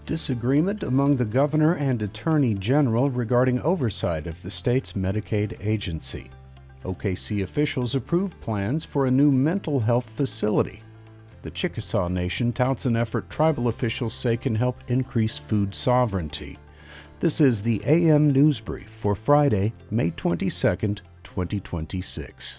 Disagreement among the governor and attorney general regarding oversight of the state's Medicaid agency. OKC officials approve plans for a new mental health facility. The Chickasaw Nation touts an effort tribal officials say can help increase food sovereignty. This is the AM News Brief for Friday, May 22nd, 2026.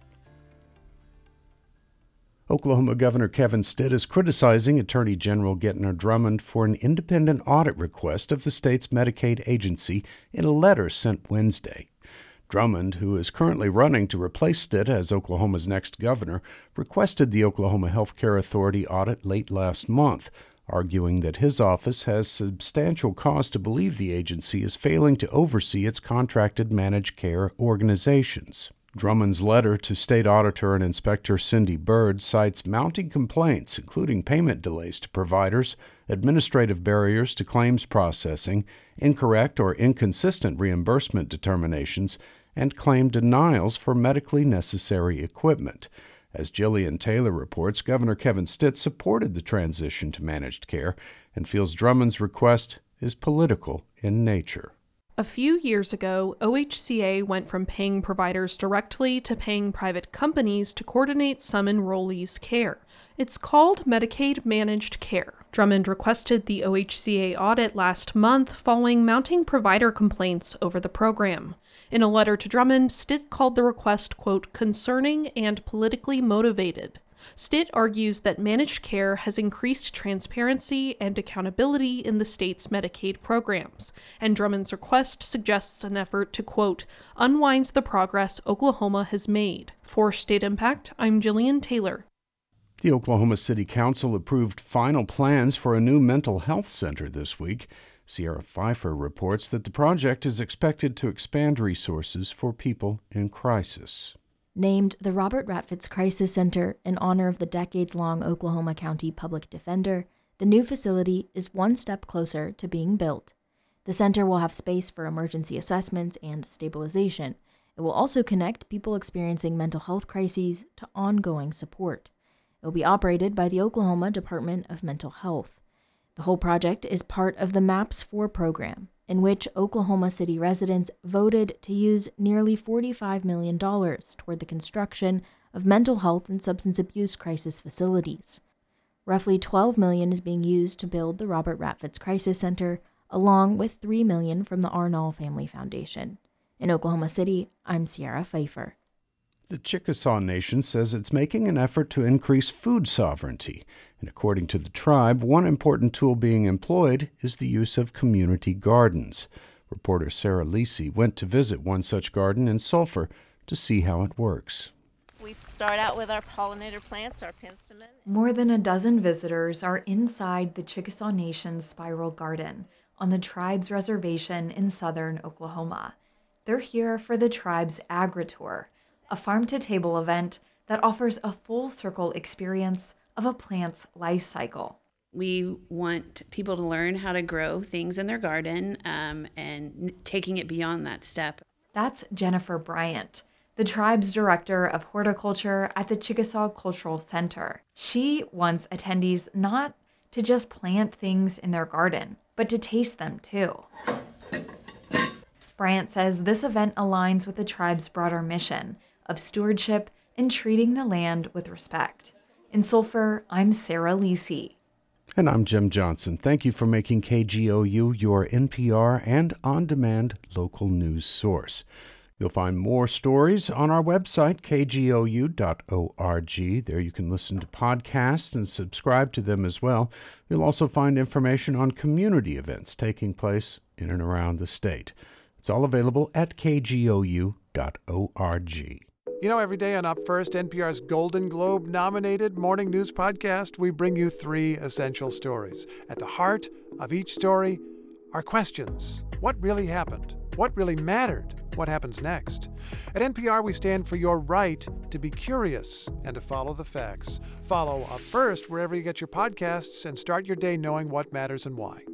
Oklahoma Governor Kevin Stitt is criticizing Attorney General Gentner Drummond for an independent audit request of the state's Medicaid agency in a letter sent Wednesday. Drummond, who is currently running to replace Stitt as Oklahoma's next governor, requested the Oklahoma Health Care Authority audit late last month, arguing that his office has substantial cause to believe the agency is failing to oversee its contracted managed care organizations. Drummond's letter to State Auditor and Inspector Cindy Byrd cites mounting complaints, including payment delays to providers, administrative barriers to claims processing, incorrect or inconsistent reimbursement determinations, and claim denials for medically necessary equipment. As Jillian Taylor reports, Governor Kevin Stitt supported the transition to managed care and feels Drummond's request is political in nature. A few years ago, OHCA went from paying providers directly to paying private companies to coordinate some enrollees' care. It's called Medicaid Managed Care. Drummond requested the OHCA audit last month following mounting provider complaints over the program. In a letter to Drummond, Stitt called the request, quote, concerning and politically motivated. Stitt argues that managed care has increased transparency and accountability in the state's Medicaid programs, and Drummond's request suggests an effort to, quote, unwind the progress Oklahoma has made. For State Impact, I'm Jillian Taylor. The Oklahoma City Council approved final plans for a new mental health center this week. Sierra Pfeiffer reports that the project is expected to expand resources for people in crisis. Named the Robert Ratfitz Crisis Center in honor of the decades-long Oklahoma County Public Defender, the new facility is one step closer to being built. The center will have space for emergency assessments and stabilization. It will also connect people experiencing mental health crises to ongoing support. It will be operated by the Oklahoma Department of Mental Health. The whole project is part of the MAPS 4 program, in which Oklahoma City residents voted to use nearly $45 million toward the construction of mental health and substance abuse crisis facilities. Roughly $12 million is being used to build the Robert Ratfitz Crisis Center, along with $3 million from the Arnall Family Foundation. In Oklahoma City, I'm Sierra Pfeiffer. The Chickasaw Nation says it's making an effort to increase food sovereignty, and according to the tribe, one important tool being employed is the use of community gardens. Reporter Sarah Lisi went to visit one such garden in Sulphur to see how it works. We start out with our pollinator plants, our penstemon. More than a dozen visitors are inside the Chickasaw Nation Spiral Garden on the tribe's reservation in southern Oklahoma. They're here for the tribe's Agri-Tour, a farm-to-table event that offers a full-circle experience of a plant's life cycle. We want people to learn how to grow things in their garden and taking it beyond that step. That's Jennifer Bryant, the tribe's director of horticulture at the Chickasaw Cultural Center. She wants attendees not to just plant things in their garden, but to taste them too. Bryant says this event aligns with the tribe's broader mission of stewardship and treating the land with respect. In Sulphur, I'm Sarah Lisi. And I'm Jim Johnson. Thank you for making KGOU your NPR and on-demand local news source. You'll find more stories on our website, kgou.org. There you can listen to podcasts and subscribe to them as well. You'll also find information on community events taking place in and around the state. It's all available at kgou.org. You know, every day on Up First, NPR's Golden Globe-nominated morning news podcast, we bring you 3 essential stories. At the heart of each story are questions. What really happened? What really mattered? What happens next? At NPR, we stand for your right to be curious and to follow the facts. Follow Up First wherever you get your podcasts and start your day knowing what matters and why.